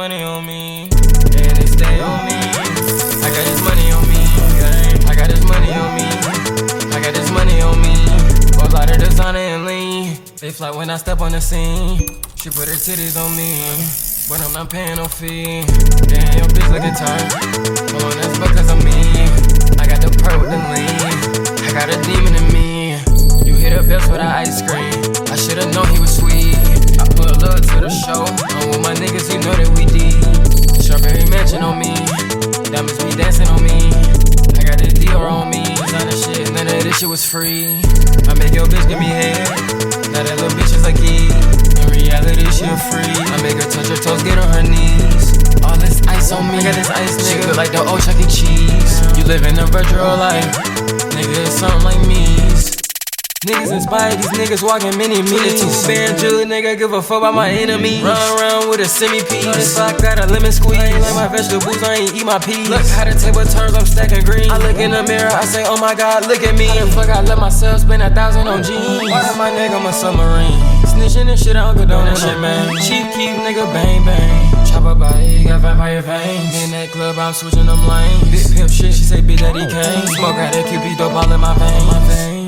money on me, and they stay on me. I got this money on me, I got this money on me, I got this money on me. Whole lot of designer and lean. They fly when I step on the scene. She put her titties on me, but I'm not paying no fee. Damn, your bitch looking tight. Hold on, that's because of me. I got the pearl with the lean. I got a demon in me. You hit the best with the ice cream. I should've known he was sweet. I put love to the show. I'm with my niggas, you know that we deep. Strawberry mansion on me. Diamonds be dancing on me. I got this Dior on me. Designer shit, none of this shit was free. I make your bitch give me head. Now that little bitch is a key. In reality, she a free. I make her touch her toes, get on her knees. All this ice on me. I got this ice, nigga. She look like the old Chuck E. Cheese. You living a virtual life. Nigga, it's something like me. Niggas inspired, these niggas walking mini me. Two-band jewelry, nigga, give a fuck about my enemies. Run around with a semi-piece. I got a lemon squeeze. Like my vegetables, I ain't eat my peas. Look how the table turns, I'm stacking green. I look in the mirror, I say, oh my God, look at me. How the fuck I let myself spend 1,000 on jeans? Why am my nigga, I'm a submarine? Snitching and shit, I don't condone that shit, man. Cheap keep, nigga, bang, bang. Chop up body, got vampire veins. In that club, I'm switching them lanes. Big pimp shit, she say, bitch, that he came. Smoke out that QP, dope all in my veins.